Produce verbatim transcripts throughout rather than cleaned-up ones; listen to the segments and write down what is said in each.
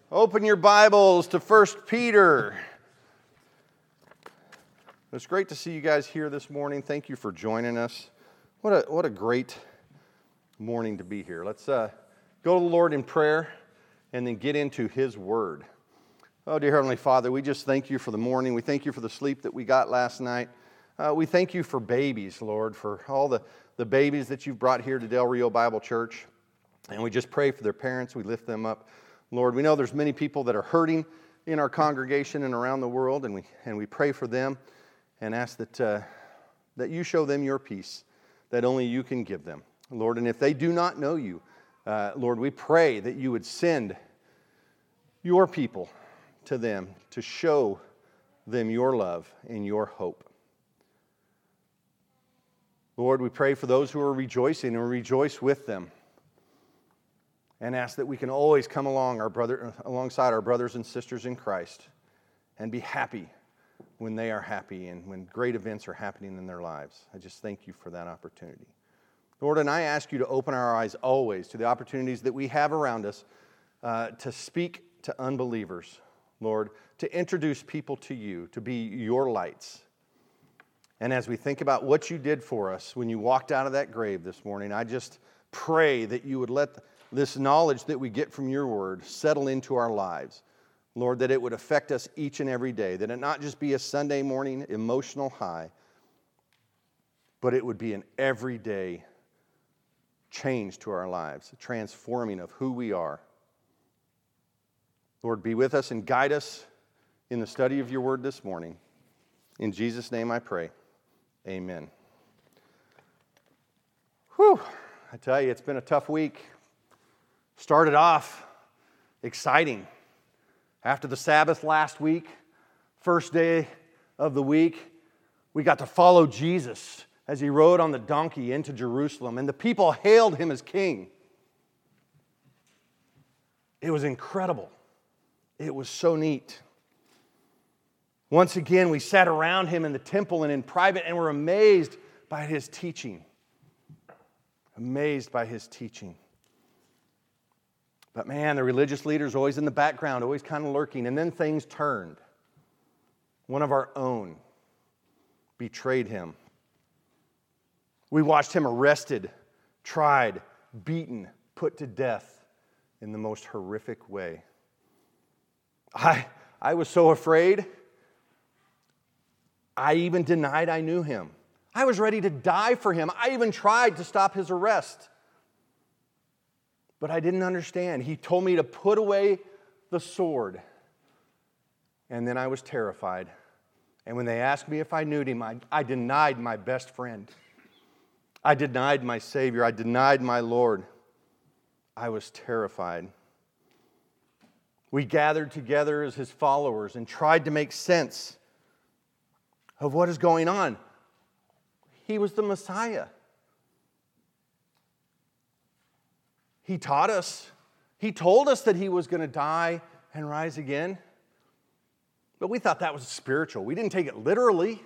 Open your Bibles to First Peter. It's great to see you guys here this morning. Thank you for joining us. What a what a great morning to be here. Let's uh, go to the Lord in prayer and then get into His Word. Oh, dear Heavenly Father, we just thank you for the morning. We thank you for the sleep that we got last night. Uh, we thank you for babies, Lord, for all the, the babies that you've brought here to Del Rio Bible Church. And we just pray for their parents. We lift them up. Lord, we know there's many people that are hurting in our congregation and around the world, and we and we pray for them and ask that uh, that you show them your peace that only you can give them, Lord. And if they do not know you, uh, Lord, we pray that you would send your people to them to show them your love and your hope. Lord, we pray for those who are rejoicing and rejoice with them. And ask that we can always come along our brother, alongside our brothers and sisters in Christ and be happy when they are happy and when great events are happening in their lives. I just thank you for that opportunity. Lord, and I ask you to open our eyes always to the opportunities that we have around us uh, to speak to unbelievers, Lord, to introduce people to you, to be your lights. And as we think about what you did for us when you walked out of that grave this morning, I just pray that you would let this knowledge that we get from your word settle into our lives. Lord, that it would affect us each and every day, that it not just be a Sunday morning emotional high, but it would be an everyday change to our lives, a transforming of who we are. Lord, be with us and guide us in the study of your word this morning. In Jesus' name I pray. Amen. Whew, I tell you, it's been a tough week. Started off exciting. After the Sabbath last week, first day of the week, we got to follow Jesus as he rode on the donkey into Jerusalem, and the people hailed him as king. It was incredible. It was so neat. Once again, we sat around him in the temple and in private and were amazed by his teaching. Amazed by his teaching. But man, the religious leaders always in the background, always kind of lurking. And then things turned. One of our own betrayed him. We watched him arrested, tried, beaten, put to death in the most horrific way. I, I was so afraid, I even denied I knew him. I was ready to die for him. I even tried to stop his arrest. But I didn't understand. He told me to put away the sword. And then I was terrified. And when they asked me if I knew him, I, I denied my best friend. I denied my Savior. I denied my Lord. I was terrified. We gathered together as his followers and tried to make sense of what is going on. He was the Messiah. He taught us. He told us that he was going to die and rise again. But we thought that was spiritual. We didn't take it literally.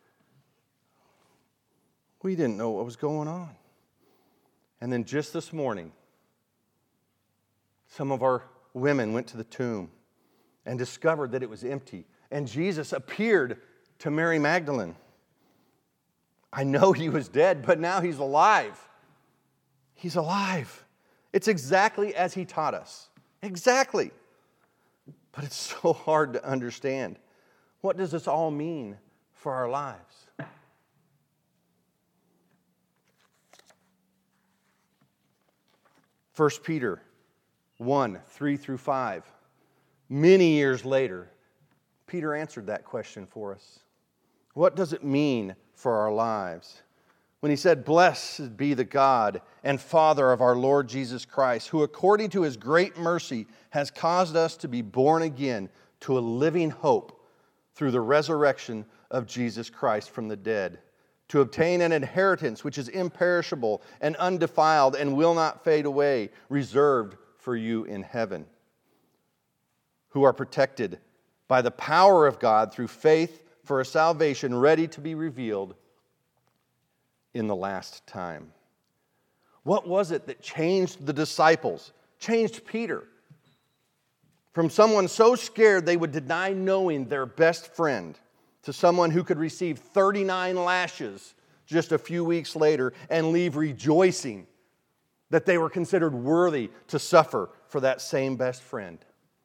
We didn't know what was going on. And then just this morning, some of our women went to the tomb and discovered that it was empty. And Jesus appeared to Mary Magdalene. I know he was dead, but now he's alive. He's alive. It's exactly as he taught us. Exactly. But it's so hard to understand. What does this all mean for our lives? First Peter one, three through five. Many years later, Peter answered that question for us. What does it mean for our lives? When he said, "Blessed be the God and Father of our Lord Jesus Christ, who according to his great mercy has caused us to be born again to a living hope through the resurrection of Jesus Christ from the dead, to obtain an inheritance which is imperishable and undefiled and will not fade away, reserved for you in heaven, who are protected by the power of God through faith for a salvation ready to be revealed in the last time." What was it that changed the disciples, changed Peter? From someone so scared they would deny knowing their best friend to someone who could receive thirty-nine lashes just a few weeks later and leave rejoicing that they were considered worthy to suffer for that same best friend.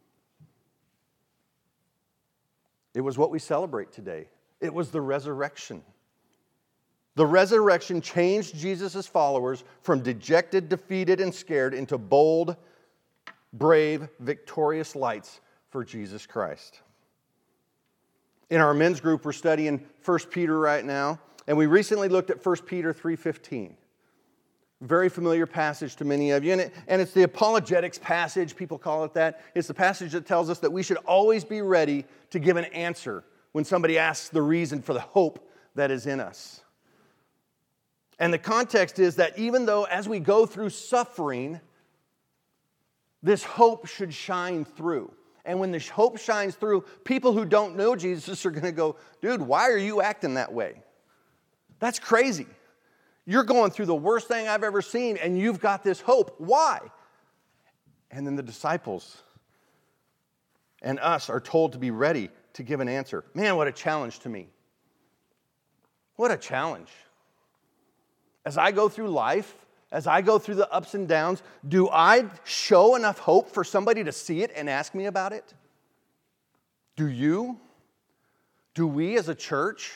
It was what we celebrate today. It was the resurrection. The resurrection changed Jesus' followers from dejected, defeated, and scared into bold, brave, victorious lights for Jesus Christ. In our men's group, we're studying First Peter right now, and we recently looked at First Peter three fifteen. Very familiar passage to many of you, and, it, and it's the apologetics passage, people call it that. It's the passage that tells us that we should always be ready to give an answer when somebody asks the reason for the hope that is in us. And the context is that even though as we go through suffering, this hope should shine through. And when the hope shines through, people who don't know Jesus are going to go, dude, why are you acting that way? That's crazy. You're going through the worst thing I've ever seen, and you've got this hope. Why? And then the disciples and us are told to be ready to give an answer. Man, what a challenge to me. What a challenge. As I go through life, as I go through the ups and downs, do I show enough hope for somebody to see it and ask me about it? Do you? Do we as a church?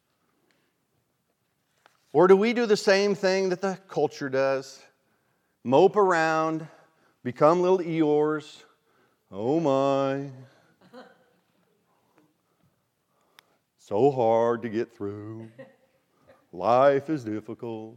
Or do we do the same thing that the culture does? Mope around, become little Eeyores. Oh my. So hard to get through. Life is difficult.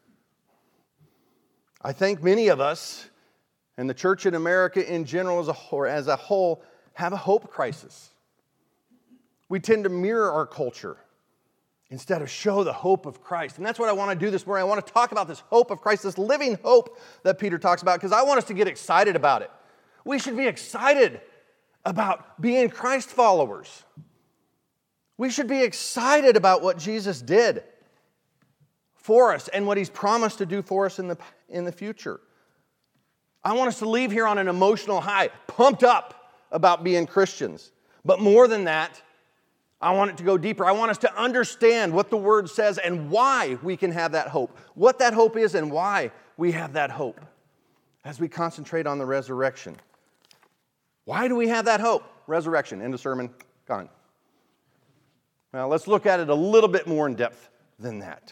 I think many of us, and the church in America in general as a, or as a whole, have a hope crisis. We tend to mirror our culture instead of show the hope of Christ. And that's what I want to do this morning. I want to talk about this hope of Christ, this living hope that Peter talks about, because I want us to get excited about it. We should be excited about being Christ followers. We should be excited about what Jesus did for us and what He's promised to do for us in the, in the future. I want us to leave here on an emotional high, pumped up about being Christians. But more than that, I want it to go deeper. I want us to understand what the Word says and why we can have that hope. What that hope is and why we have that hope as we concentrate on the resurrection. Why do we have that hope? Resurrection. End of sermon. Gone. Now let's look at it a little bit more in depth than that.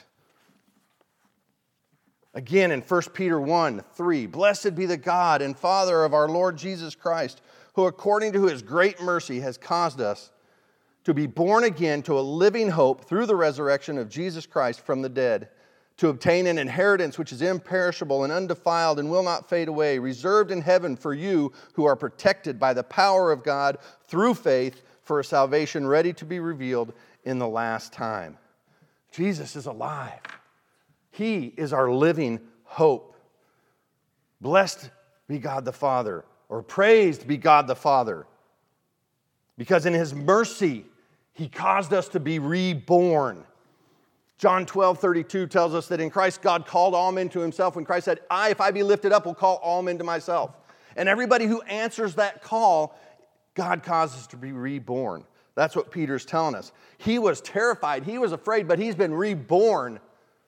Again, in First Peter one, three, blessed be the God and Father of our Lord Jesus Christ, who according to His great mercy has caused us to be born again to a living hope through the resurrection of Jesus Christ from the dead, to obtain an inheritance which is imperishable and undefiled and will not fade away, reserved in heaven for you who are protected by the power of God through faith for a salvation ready to be revealed in the last time. Jesus is alive. He is our living hope. Blessed be God the Father, or praised be God the Father, because in His mercy, He caused us to be reborn. John twelve thirty-two tells us that in Christ, God called all men to Himself when Christ said, I, if I be lifted up, will call all men to myself. And everybody who answers that call, God causes to be reborn. That's what Peter's telling us. He was terrified. He was afraid, but he's been reborn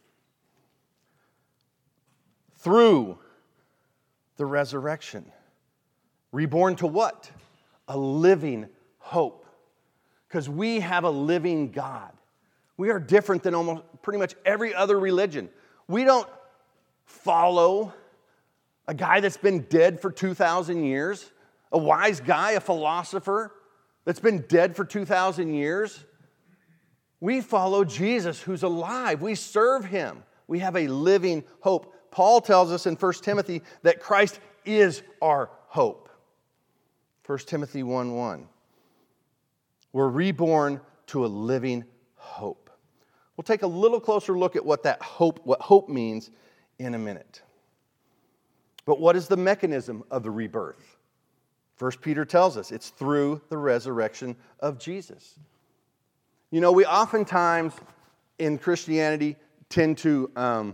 through the resurrection. Reborn to what? A living hope. Because we have a living God. We are different than almost pretty much every other religion. We don't follow a guy that's been dead for two thousand years, a wise guy, a philosopher that's been dead for two thousand years. We follow Jesus who's alive. We serve Him. We have a living hope. Paul tells us in First Timothy that Christ is our hope. First Timothy one one. We're reborn to a living hope. We'll take a little closer look at what that hope, what hope means in a minute. But what is the mechanism of the rebirth? First Peter tells us it's through the resurrection of Jesus. You know, we oftentimes in Christianity tend to um,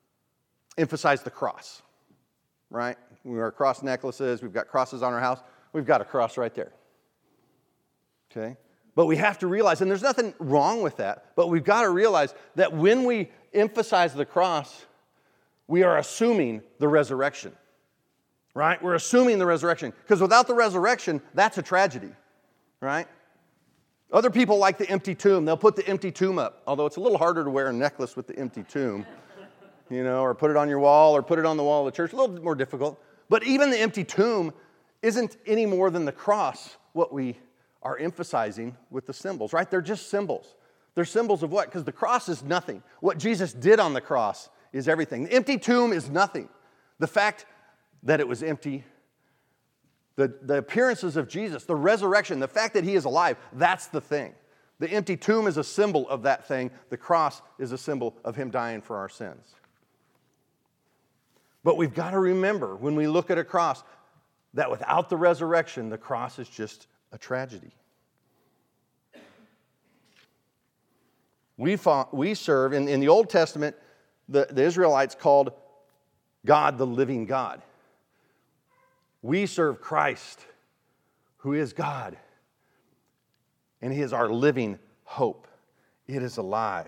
emphasize the cross, right? We wear cross necklaces, we've got crosses on our house. we've got a cross right there. Okay? But we have to realize, and there's nothing wrong with that, but we've got to realize that when we emphasize the cross, we are assuming the resurrection. Right? We're assuming the resurrection. Because without the resurrection, that's a tragedy. Right? Other people like the empty tomb. They'll put the empty tomb up, although it's a little harder to wear a necklace with the empty tomb, you know, or put it on your wall or put it on the wall of the church. A little bit more difficult. But even the empty tomb isn't any more than the cross what we are emphasizing with the symbols, right? They're just symbols. They're symbols of what? Because the cross is nothing. What Jesus did on the cross is everything. The empty tomb is nothing. The fact that it was empty, the, the appearances of Jesus, the resurrection, the fact that he is alive, that's the thing. The empty tomb is a symbol of that thing. The cross is a symbol of him dying for our sins. But we've got to remember when we look at a cross that without the resurrection, the cross is just a tragedy. We, fought, we serve, in, in the Old Testament, the, the Israelites called God the living God. We serve Christ, who is God, and he is our living hope. It is alive.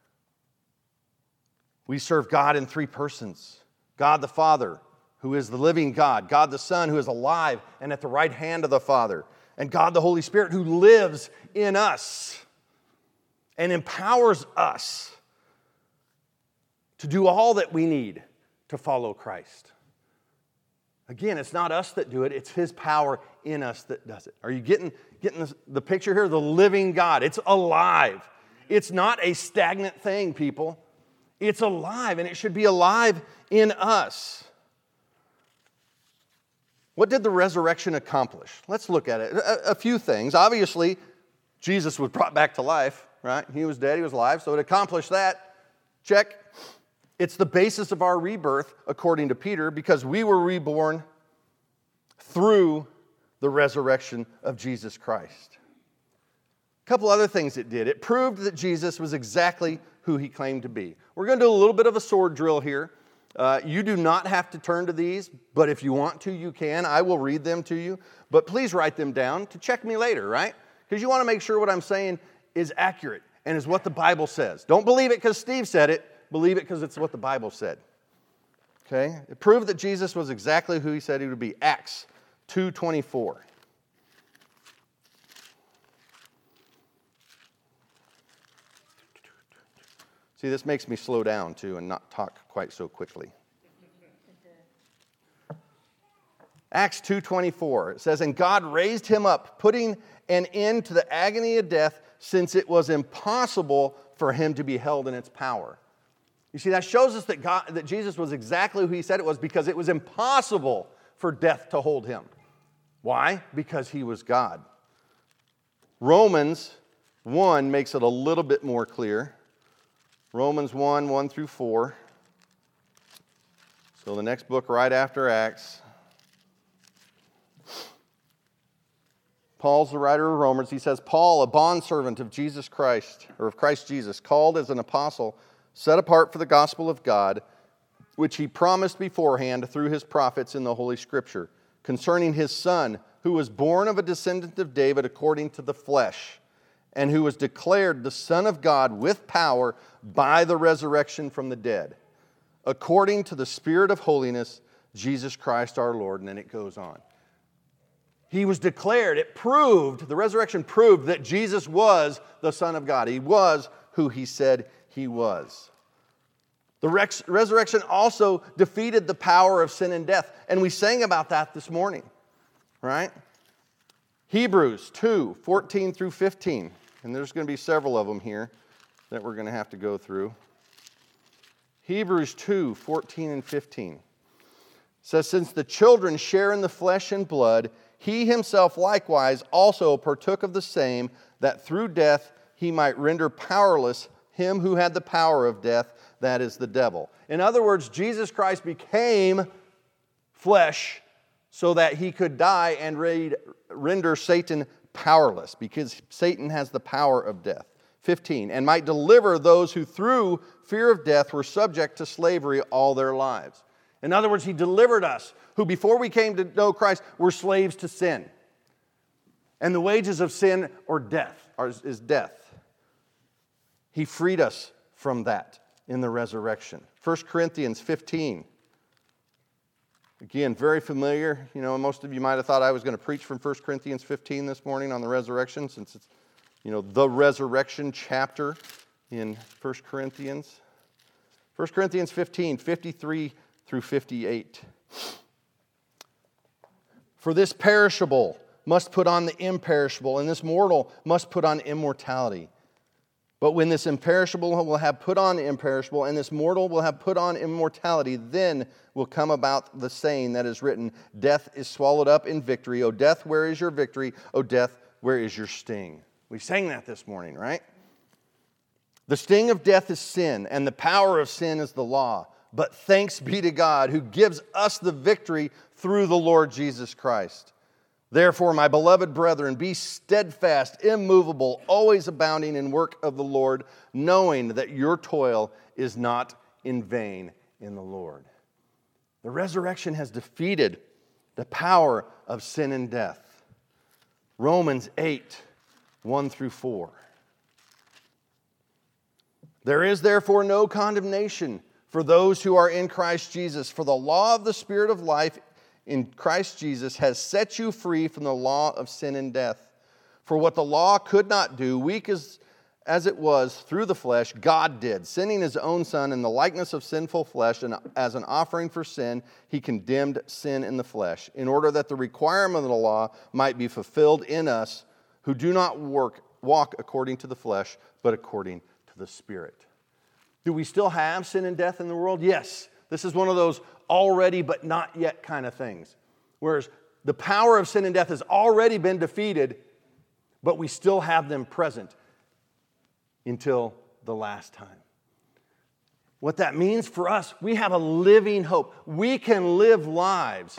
We serve God in three persons. God the Father, who is the living God. God the Son, who is alive and at the right hand of the Father. And God the Holy Spirit, who lives in us and empowers us to do all that we need to follow Christ. Again, it's not us that do it. It's his power in us that does it. Are you getting, getting the, the picture here? The living God. It's alive. It's not a stagnant thing, people. It's alive, and it should be alive in us. What did the resurrection accomplish? Let's look at it. A, a few things. Obviously, Jesus was brought back to life, right? He was dead, he was alive, so it accomplished that. Check. It's the basis of our rebirth, according to Peter, because we were reborn through the resurrection of Jesus Christ. A couple other things it did. It proved that Jesus was exactly who he claimed to be. We're going to do a little bit of a sword drill here. Uh, you do not have to turn to these, but if you want to, you can. I will read them to you, but please write them down to check me later, right? Because you want to make sure what I'm saying is accurate and is what the Bible says. Don't believe it because Steve said it. Believe it because it's what the Bible said. Okay? It proved that Jesus was exactly who he said he would be. Acts two twenty-four. See, this makes me slow down too and not talk quite so quickly. Acts two twenty-four. It says, "And God raised him up, putting an end to the agony of death, since it was impossible for him to be held in its power." You see, that shows us that, God, that Jesus was exactly who he said it was, because it was impossible for death to hold him. Why? Because he was God. Romans one makes it a little bit more clear. Romans one, one through four. So the next book right after Acts. Paul's the writer of Romans. He says, "Paul, a bondservant of Jesus Christ, or of Christ Jesus, called as an apostle, set apart for the gospel of God, which he promised beforehand through his prophets in the Holy Scripture, concerning his Son, who was born of a descendant of David according to the flesh, and who was declared the Son of God with power by the resurrection from the dead, according to the Spirit of holiness, Jesus Christ our Lord." And then it goes on. He was declared, it proved, the resurrection proved that Jesus was the Son of God. He was who he said he was. The rex- resurrection also defeated the power of sin and death. And we sang about that this morning, right? Hebrews two, fourteen through fifteen. And there's going to be several of them here that we're going to have to go through. Hebrews two, fourteen and fifteen. Says, "Since the children share in the flesh and blood, he himself likewise also partook of the same, that through death he might render powerless him who had the power of death, that is the devil." In other words, Jesus Christ became flesh so that he could die and render Satan powerless, because Satan has the power of death. fifteen, "And might deliver those who through fear of death were subject to slavery all their lives." In other words, he delivered us, who before we came to know Christ were slaves to sin. And the wages of sin or death is death. He freed us from that in the resurrection. First Corinthians fifteen. Again, very familiar. You know, most of you might have thought I was going to preach from First Corinthians fifteen this morning on the resurrection, since it's, you know, the resurrection chapter in First Corinthians. First Corinthians fifteen, fifty-three through fifty-eight. For this perishable must put on the imperishable, and this mortal must put on immortality. But when this imperishable will have put on imperishable, and this mortal will have put on immortality, then will come about the saying that is written, death is swallowed up in victory. O death, where is your victory? O death, where is your sting? We sang that this morning, right? The sting of death is sin, and the power of sin is the law. But thanks be to God who gives us the victory through the Lord Jesus Christ. Therefore, my beloved brethren, be steadfast, immovable, always abounding in work of the Lord, knowing that your toil is not in vain in the Lord. The resurrection has defeated the power of sin and death. Romans eight, one through four. There is therefore no condemnation for those who are in Christ Jesus, for the law of the Spirit of life in Christ Jesus has set you free from the law of sin and death. For what the law could not do, weak as, as it was through the flesh, God did, sending his own Son in the likeness of sinful flesh, and as an offering for sin, he condemned sin in the flesh, in order that the requirement of the law might be fulfilled in us who do not work, walk according to the flesh, but according to the Spirit. Do we still have sin and death in the world? Yes. This is one of those already but not yet kind of things. Whereas the power of sin and death has already been defeated, but we still have them present until the last time. What that means for us, we have a living hope. We can live lives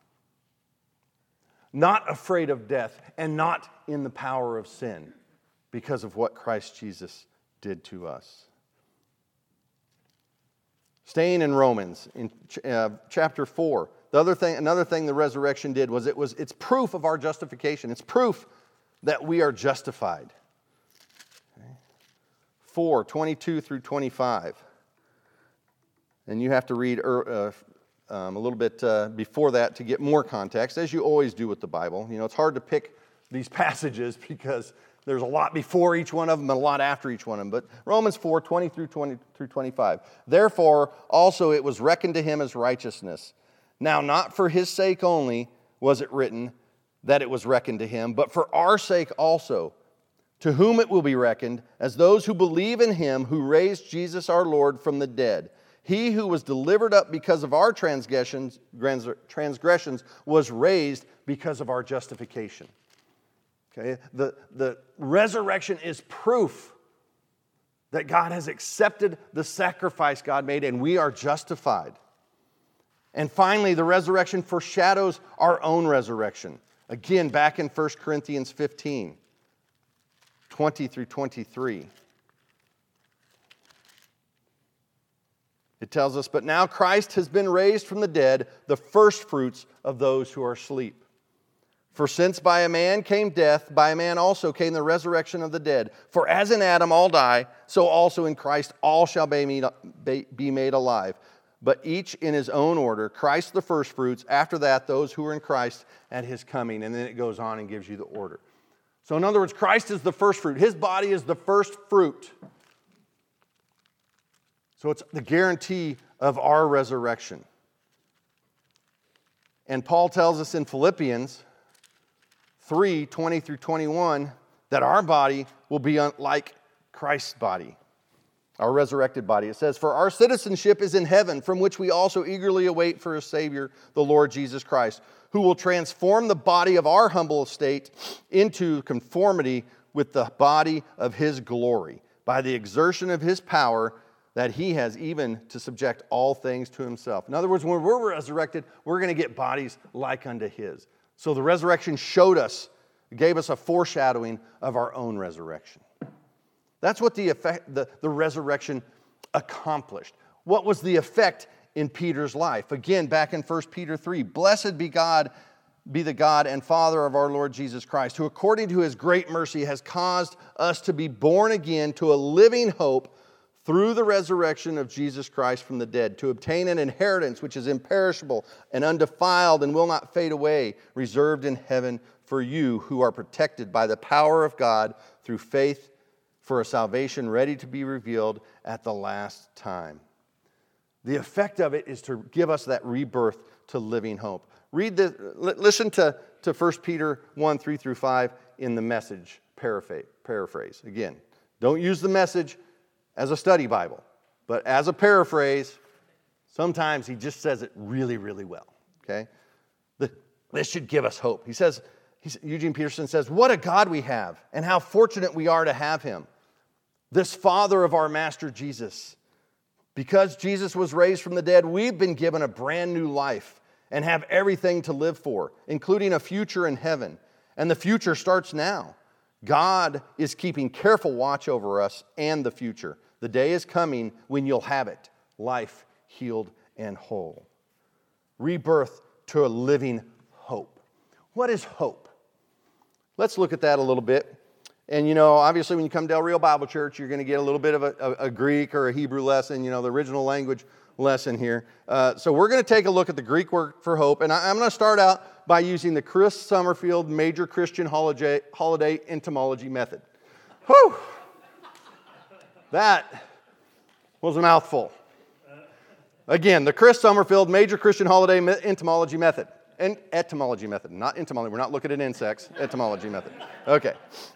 not afraid of death and not in the power of sin because of what Christ Jesus did to us. Staying in Romans, in uh, chapter four, the other thing, another thing the resurrection did was it was it's proof of our justification. It's proof that we are justified. Okay. four, twenty-two through twenty-five. And you have to read uh, um, a little bit uh, before that to get more context, as you always do with the Bible. You know, it's hard to pick these passages because there's a lot before each one of them and a lot after each one of them. But Romans four, twenty through twenty-five. Therefore, also it was reckoned to him as righteousness. Now, not for his sake only was it written that it was reckoned to him, but for our sake also, to whom it will be reckoned as those who believe in him who raised Jesus our Lord from the dead. He who was delivered up because of our transgressions, transgressions was raised because of our justification. Okay? The, the resurrection is proof that God has accepted the sacrifice God made and we are justified. And finally, the resurrection foreshadows our own resurrection. Again, back in First Corinthians fifteen, twenty through twenty-three. It tells us, but now Christ has been raised from the dead, the first fruits of those who are asleep. For since by a man came death, by a man also came the resurrection of the dead. For as in Adam all die, so also in Christ all shall be made alive. But each in his own order, Christ the firstfruits, after that those who are in Christ at his coming. And then it goes on and gives you the order. So in other words, Christ is the firstfruit. His body is the first fruit. So it's the guarantee of our resurrection. And Paul tells us in Philippians three, twenty through twenty-one, that our body will be like Christ's body, our resurrected body. It says, for our citizenship is in heaven, from which we also eagerly await for a Savior, the Lord Jesus Christ, who will transform the body of our humble estate into conformity with the body of his glory, by the exertion of his power that he has even to subject all things to himself. In other words, when we're resurrected, we're going to get bodies like unto his. So the resurrection showed us, gave us a foreshadowing of our own resurrection. That's what the effect, the, the resurrection accomplished. What was the effect in Peter's life. Again, back in First Peter three, blessed be God, be the God and Father of our Lord Jesus Christ, who according to his great mercy has caused us to be born again to a living hope through the resurrection of Jesus Christ from the dead, to obtain an inheritance which is imperishable and undefiled and will not fade away, reserved in heaven for you who are protected by the power of God through faith for a salvation ready to be revealed at the last time. The effect of it is to give us that rebirth to living hope. Read the, listen to, to First Peter one, three through five in the Message paraphrase. paraphrase. Again, don't use the Message as a study Bible, but as a paraphrase, sometimes he just says it really, really well, okay? The, this should give us hope. He says, he's, Eugene Peterson says, what a God we have, and how fortunate we are to have him, this Father of our Master Jesus. Because Jesus was raised from the dead, we've been given a brand new life and have everything to live for, including a future in heaven. And the future starts now. God is keeping careful watch over us and the future. The day is coming when you'll have it, life healed and whole. Rebirth to a living hope. What is hope? Let's look at that a little bit. And, you know, obviously when you come to Del Rio Bible Church, you're going to get a little bit of a, a, a Greek or a Hebrew lesson, you know, the original language lesson here. Uh, so we're going to take a look at the Greek word for hope. And I, I'm going to start out by using the Chris Summerfield Major Christian Holiday, Holiday Entomology Method. Whew! That was a mouthful. Again, the Chris Summerfield Major Christian Holiday Entomology Method. And etymology method, not entomology. We're not looking at insects. Etymology method. Okay.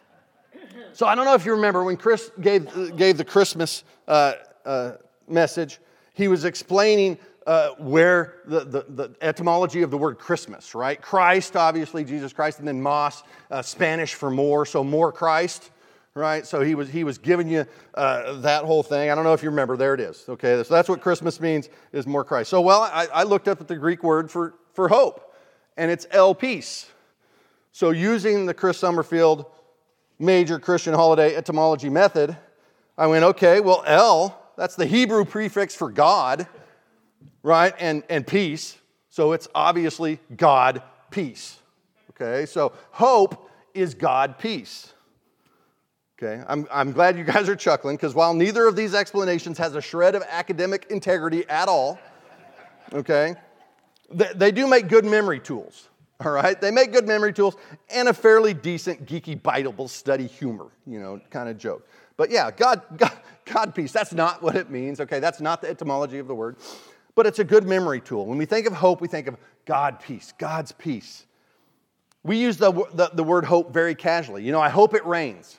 So I don't know if you remember when Chris gave, gave the Christmas uh, uh, message, he was explaining uh, where the, the, the etymology of the word Christmas, right? Christ, obviously, Jesus Christ, and then Mas, uh, Spanish for more, so more Christ, right? So he was he was giving you uh, that whole thing. I don't know if you remember. There it is. Okay, so that's what Christmas means, is more Christ. So, well, I, I looked up at the Greek word for, for hope, and it's elpis. So using the Chris Summerfield Major Christian Holiday Etymology Method, I went, okay, well, El, that's the Hebrew prefix for God, right, and, and peace. So it's obviously God, peace. Okay, so hope is God, peace. Okay, I'm, I'm glad you guys are chuckling, because while neither of these explanations has a shred of academic integrity at all, okay, they, they do make good memory tools. All right, they make good memory tools and a fairly decent geeky Bible study humor, you know, kind of joke. But yeah, God, God, God peace, that's not what it means, okay? That's not the etymology of the word, but it's a good memory tool. When we think of hope, we think of God peace, God's peace. We use the, the, the word hope very casually. You know, I hope it rains.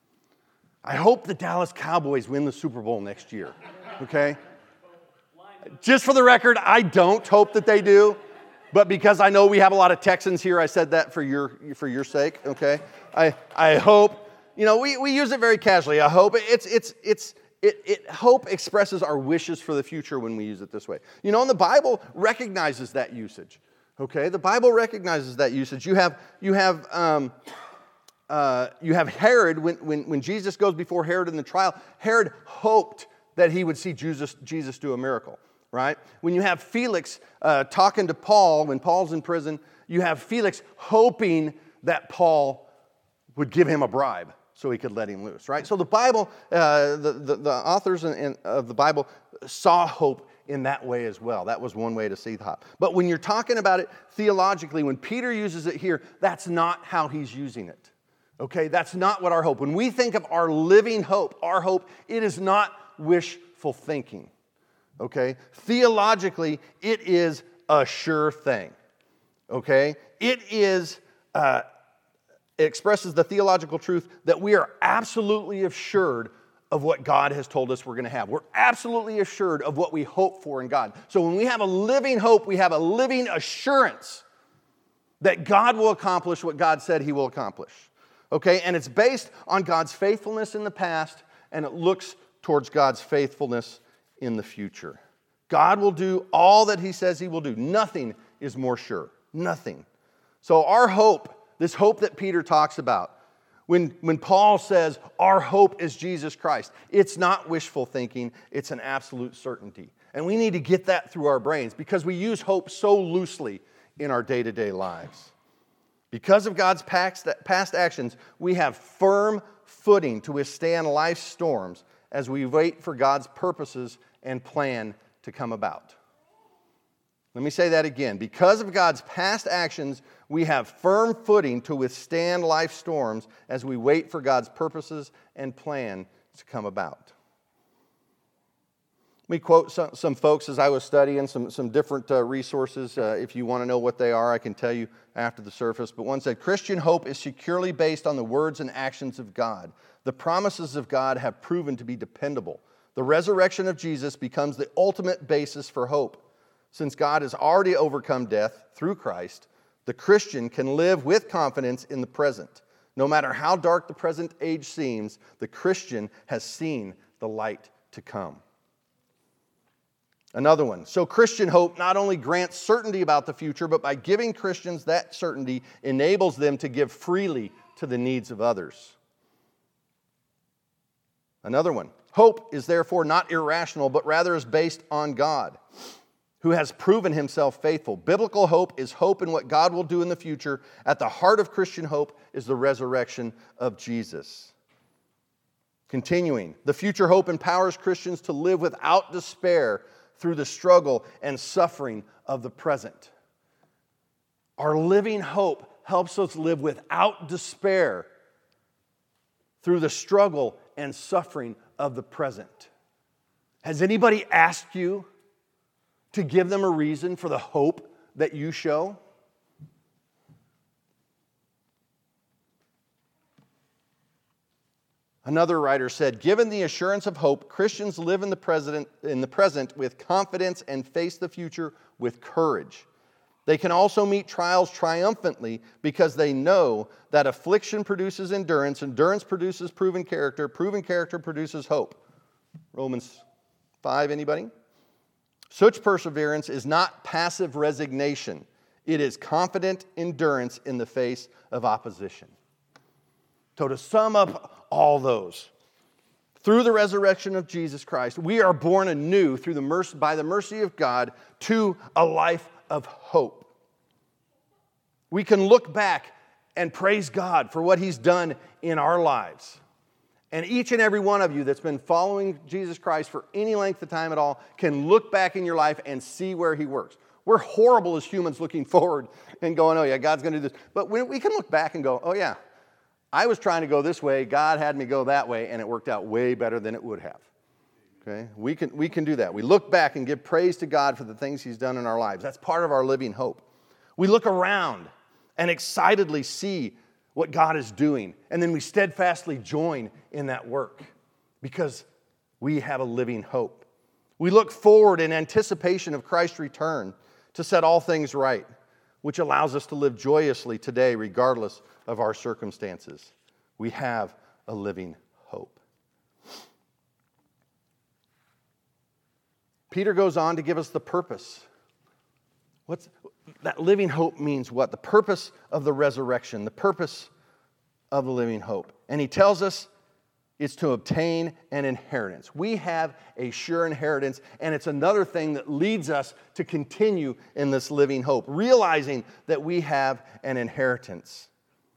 I hope the Dallas Cowboys win the Super Bowl next year, okay? Just for the record, I don't hope that they do. But because I know we have a lot of Texans here, I said that for your for your sake, okay? I I hope, you know, we, we use it very casually. I hope it's it's it's it, it hope expresses our wishes for the future when we use it this way. You know, and the Bible recognizes that usage. Okay? The Bible recognizes that usage. You have you have um, uh, you have Herod when, when when Jesus goes before Herod in the trial. Herod hoped that he would see Jesus Jesus do a miracle. Right? When you have Felix uh, talking to Paul, when Paul's in prison, you have Felix hoping that Paul would give him a bribe so he could let him loose, right? So the Bible, uh, the, the, the authors in, in, of the Bible saw hope in that way as well. That was one way to see the hope. But when you're talking about it theologically, when Peter uses it here, that's not how he's using it, okay? That's not what our hope. When we think of our living hope, our hope, it is not wishful thinking. Okay? Theologically, it is a sure thing. Okay? It is, uh, it expresses the theological truth that we are absolutely assured of what God has told us we're going to have. We're absolutely assured of what we hope for in God. So when we have a living hope, we have a living assurance that God will accomplish what God said he will accomplish. Okay? And it's based on God's faithfulness in the past, and it looks towards God's faithfulness in the future. God will do all that he says he will do. Nothing is more sure. Nothing. So our hope, this hope that Peter talks about, when, when Paul says our hope is Jesus Christ, it's not wishful thinking, it's an absolute certainty. And we need to get that through our brains because we use hope so loosely in our day-to-day lives. Because of God's past, past actions, we have firm footing to withstand life's storms as we wait for God's purposes and plan to come about. Let me say that again. Because of God's past actions, we have firm footing to withstand life's storms as we wait for God's purposes and plan to come about. Let me quote some, some folks as I was studying, some, some different uh, resources. Uh, if you want to know what they are, I can tell you after the surface. But one said, Christian hope is securely based on the words and actions of God. The promises of God have proven to be dependable. The resurrection of Jesus becomes the ultimate basis for hope. Since God has already overcome death through Christ, the Christian can live with confidence in the present. No matter how dark the present age seems, the Christian has seen the light to come. Another one. So Christian hope not only grants certainty about the future, but by giving Christians that certainty, enables them to give freely to the needs of others. Another one. Hope is therefore not irrational, but rather is based on God, who has proven himself faithful. Biblical hope is hope in what God will do in the future. At the heart of Christian hope is the resurrection of Jesus. Continuing, the future hope empowers Christians to live without despair through the struggle and suffering of the present. Our living hope helps us live without despair through the struggle and suffering of the present. Has anybody asked you to give them a reason for the hope that you show? Another writer said, given the assurance of hope, Christians live in the present, in the present with confidence and face the future with courage. They can also meet trials triumphantly because they know that affliction produces endurance, endurance produces proven character, proven character produces hope. Romans five, anybody? Such perseverance is not passive resignation. It is confident endurance in the face of opposition. So to sum up all those, through the resurrection of Jesus Christ, we are born anew through the mercy, by the mercy of God to a life of hope. We can look back and praise God for what He's done in our lives. And each and every one of you that's been following Jesus Christ for any length of time at all can look back in your life and see where He works. We're horrible as humans looking forward and going, oh yeah, God's going to do this. But we can look back and go, oh yeah, I was trying to go this way, God had me go that way, and it worked out way better than it would have. Okay? We can, we can do that. We look back and give praise to God for the things He's done in our lives. That's part of our living hope. We look around and excitedly see what God is doing, and then we steadfastly join in that work because we have a living hope. We look forward in anticipation of Christ's return to set all things right, which allows us to live joyously today regardless of our circumstances. We have a living hope. Peter goes on to give us the purpose. What's that living hope means what? The purpose of the resurrection, the purpose of the living hope. And he tells us it's to obtain an inheritance. We have a sure inheritance, and it's another thing that leads us to continue in this living hope, realizing that we have an inheritance.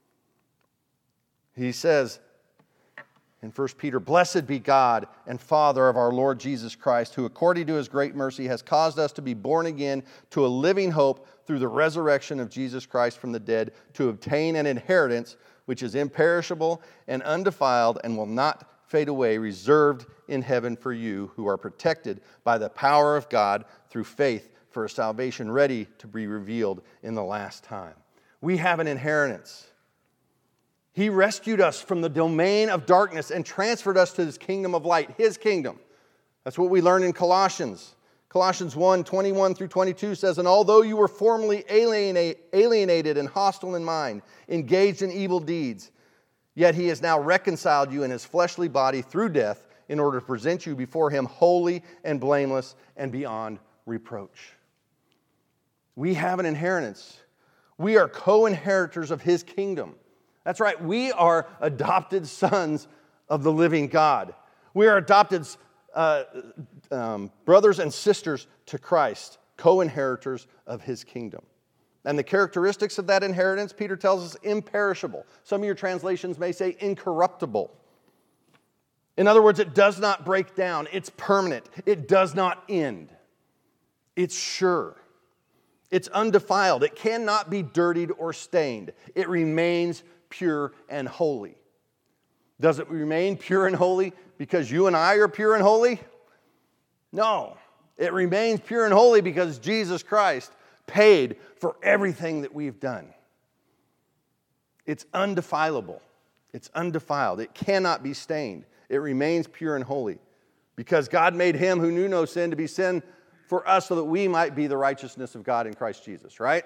He says in First Peter, blessed be God and Father of our Lord Jesus Christ, who according to His great mercy has caused us to be born again to a living hope through the resurrection of Jesus Christ from the dead, to obtain an inheritance which is imperishable and undefiled and will not fade away, reserved in heaven for you who are protected by the power of God through faith for a salvation ready to be revealed in the last time. We have an inheritance. He rescued us from the domain of darkness and transferred us to His kingdom of light, His kingdom. That's what we learn in Colossians. Colossians one, twenty-one through twenty-two says, and although you were formerly alienate, alienated and hostile in mind, engaged in evil deeds, yet He has now reconciled you in His fleshly body through death in order to present you before Him holy and blameless and beyond reproach. We have an inheritance. We are co-inheritors of His kingdom. That's right, we are adopted sons of the living God. We are adopted uh, um, brothers and sisters to Christ, co-inheritors of his kingdom. And the characteristics of that inheritance, Peter tells us, imperishable. Some of your translations may say incorruptible. In other words, it does not break down. It's permanent. It does not end. It's sure. It's undefiled. It cannot be dirtied or stained. It remains pure and holy. Does it remain pure and holy because you and I are pure and holy? No. It remains pure and holy because Jesus Christ paid for everything that we've done. It's undefilable. It's undefiled. It cannot be stained. It remains pure and holy because God made him who knew no sin to be sin for us so that we might be the righteousness of God in Christ Jesus, right?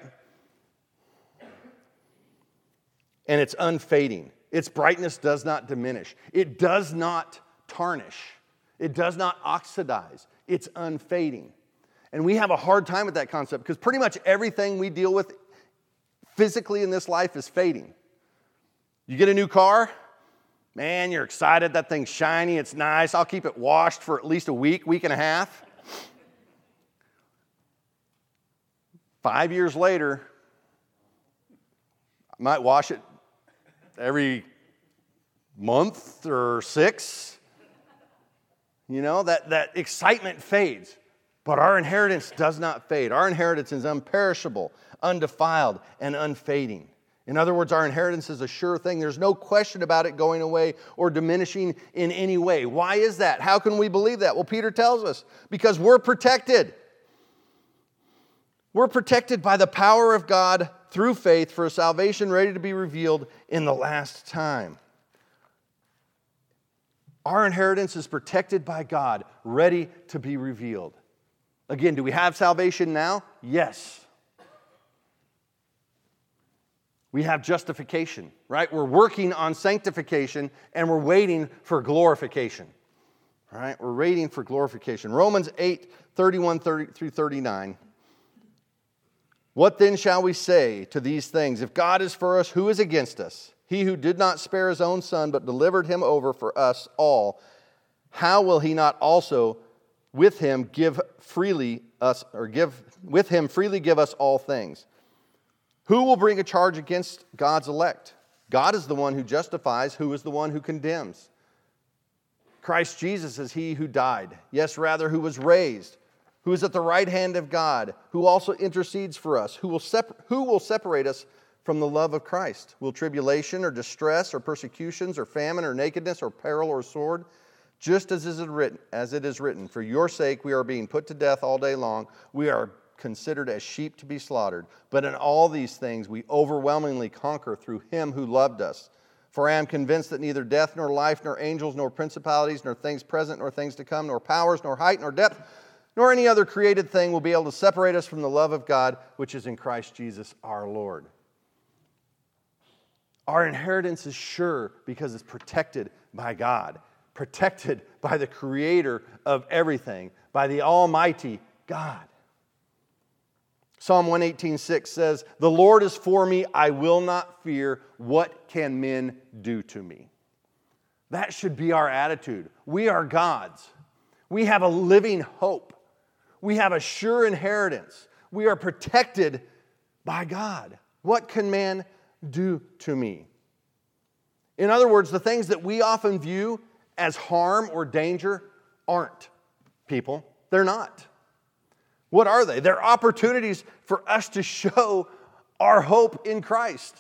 And it's unfading. Its brightness does not diminish. It does not tarnish. It does not oxidize. It's unfading. And we have a hard time with that concept because pretty much everything we deal with physically in this life is fading. You get a new car, man, you're excited. That thing's shiny. It's nice. I'll keep it washed for at least a week, week and a half. Five years later, I might wash it every month or six. You know, that, that excitement fades. But our inheritance does not fade. Our inheritance is imperishable, undefiled, and unfading. In other words, our inheritance is a sure thing. There's no question about it going away or diminishing in any way. Why is that? How can we believe that? Well, Peter tells us, because we're protected. We're protected by the power of God through faith for a salvation ready to be revealed in the last time. Our inheritance is protected by God, ready to be revealed. Again, do we have salvation now? Yes. We have justification, right? We're working on sanctification and we're waiting for glorification. All right? We're waiting for glorification. Romans eight, thirty-one through thirty-nine. What then shall we say to these things? If God is for us, who is against us? He who did not spare his own son, but delivered him over for us all, how will he not also with him give freely us, or give with him freely give us all things? Who will bring a charge against God's elect? God is the one who justifies. Who is the one who condemns? Christ Jesus is he who died. Yes, rather, who was raised, who is at the right hand of God, who also intercedes for us. Who will, separ- who will separate us from the love of Christ? Will tribulation or distress or persecutions or famine or nakedness or peril or sword? Just as is written, as it is written, for your sake we are being put to death all day long. We are considered as sheep to be slaughtered. But in all these things we overwhelmingly conquer through him who loved us. For I am convinced that neither death nor life nor angels nor principalities nor things present nor things to come nor powers nor height nor depth nor any other created thing will be able to separate us from the love of God which is in Christ Jesus our Lord. Our inheritance is sure because it's protected by God, protected by the Creator of everything, by the Almighty God. Psalm one eighteen six says, "The Lord is for me, I will not fear. What can men do to me?" That should be our attitude. We are God's. We have a living hope. We have a sure inheritance. We are protected by God. What can man do to me? In other words, the things that we often view as harm or danger aren't, people. They're not. What are they? They're opportunities for us to show our hope in Christ.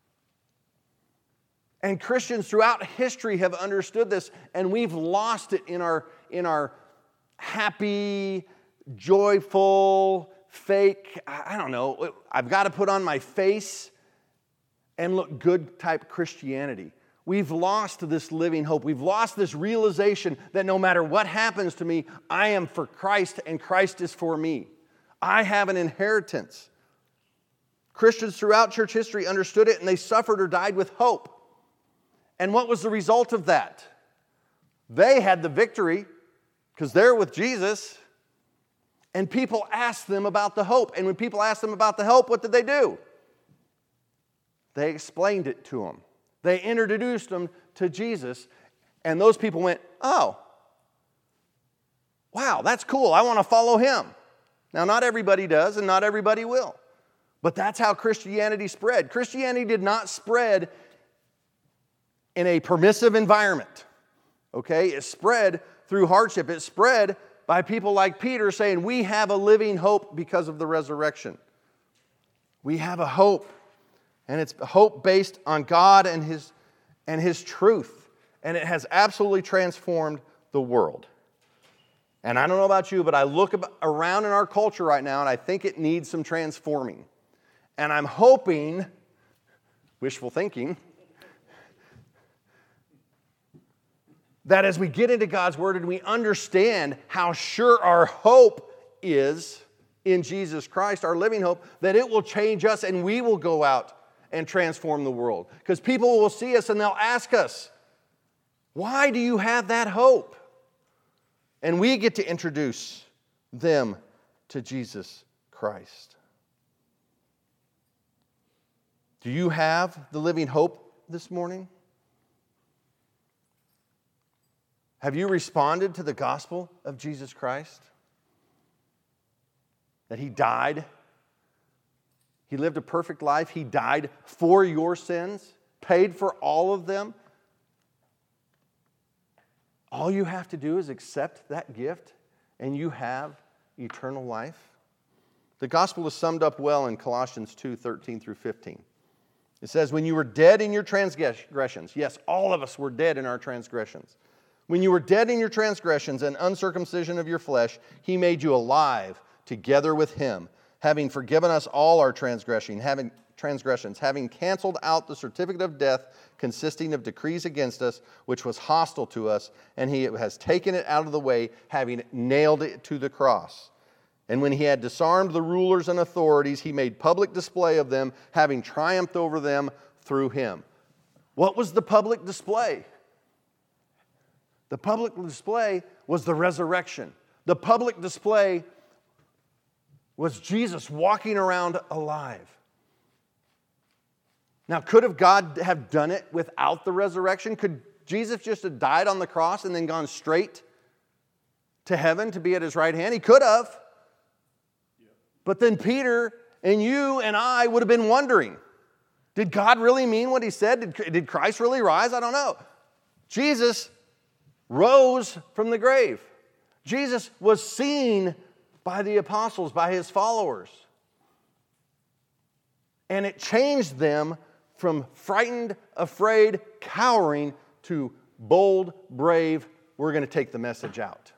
And Christians throughout history have understood this, and we've lost it in our, in our happy, joyful, fake, I don't know, I've got to put on my face and look good type Christianity. We've lost this living hope. We've lost this realization that no matter what happens to me, I am for Christ and Christ is for me. I have an inheritance. Christians throughout church history understood it and they suffered or died with hope. And what was the result of that? They had the victory because they're with Jesus. And people asked them about the hope. And when people asked them about the hope, what did they do? They explained it to them. They introduced them to Jesus, and those people went, "Oh, Wow, that's cool. I want to follow him. Now, not everybody does, and not everybody will. But that's how Christianity spread. Christianity did not spread in a permissive environment. Okay? It spread through hardship. It spread by people like Peter saying, we have a living hope because of the resurrection. We have a hope. And it's a hope based on God and His, and His truth. And it has absolutely transformed the world. And I don't know about you, but I look around in our culture right now and I think it needs some transforming. And I'm hoping, wishful thinking, that as we get into God's Word and we understand how sure our hope is in Jesus Christ, our living hope, that it will change us and we will go out and transform the world. Because people will see us and they'll ask us, why do you have that hope? And we get to introduce them to Jesus Christ. Do you have the living hope this morning? Have you responded to the gospel of Jesus Christ? That He died. He lived a perfect life. He died for your sins, paid for all of them. All you have to do is accept that gift, and you have eternal life. The gospel is summed up well in Colossians two, thirteen through fifteen. It says, when you were dead in your transgressions, yes, all of us were dead in our transgressions. When you were dead in your transgressions and uncircumcision of your flesh, He made you alive together with Him, having forgiven us all our transgression, having transgressions, having canceled out the certificate of death consisting of decrees against us, which was hostile to us, and He has taken it out of the way, having nailed it to the cross. And when He had disarmed the rulers and authorities, He made public display of them, having triumphed over them through Him. What was the public display? The public display was the resurrection. The public display was Jesus walking around alive. Now, could have God have done it without the resurrection? Could Jesus just have died on the cross and then gone straight to heaven to be at His right hand? He could have. But then Peter and you and I would have been wondering, did God really mean what He said? Did, did Christ really rise? I don't know. Jesus rose from the grave. Jesus was seen by the apostles, by His followers. And it changed them from frightened, afraid, cowering to bold, brave, we're going to take the message out.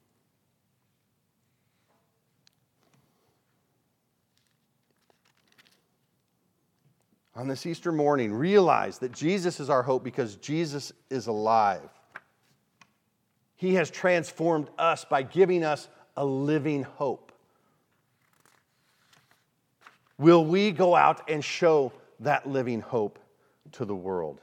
On this Easter morning, realize that Jesus is our hope because Jesus is alive. He has transformed us by giving us a living hope. Will we go out and show that living hope to the world?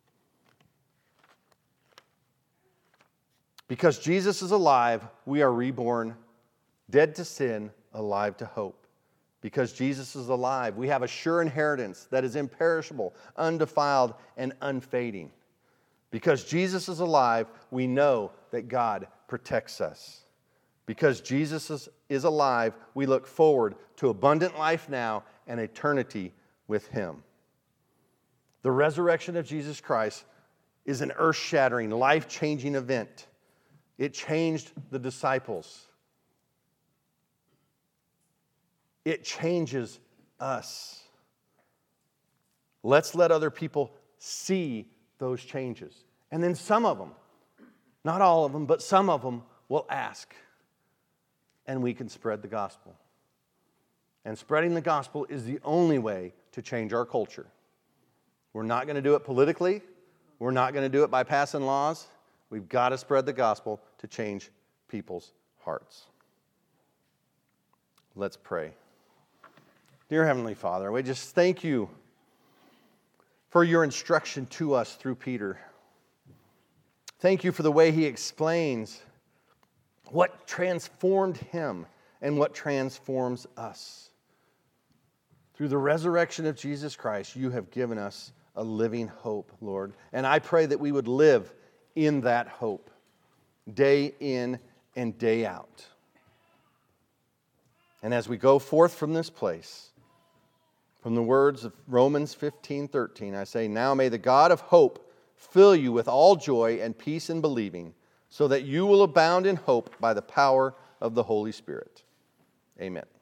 Because Jesus is alive, we are reborn, dead to sin, alive to hope. Because Jesus is alive, we have a sure inheritance that is imperishable, undefiled, and unfading. Because Jesus is alive, we know that God protects us. Because Jesus is, is alive, we look forward to abundant life now and eternity with Him. The resurrection of Jesus Christ is an earth-shattering, life-changing event. It changed the disciples. It changes us. Let's let other people see those changes. And then some of them, not all of them, but some of them will ask. And we can spread the gospel. And spreading the gospel is the only way to change our culture. We're not going to do it politically. We're not going to do it by passing laws. We've got to spread the gospel to change people's hearts. Let's pray. Dear Heavenly Father, we just thank You for Your instruction to us through Peter. Thank You for the way he explains what transformed him and what transforms us. Through the resurrection of Jesus Christ, You have given us a living hope, Lord. And I pray that we would live in that hope, day in and day out. And as we go forth from this place, from the words of Romans fifteen thirteen, I say, now may the God of hope fill you with all joy and peace in believing, so that you will abound in hope by the power of the Holy Spirit. Amen.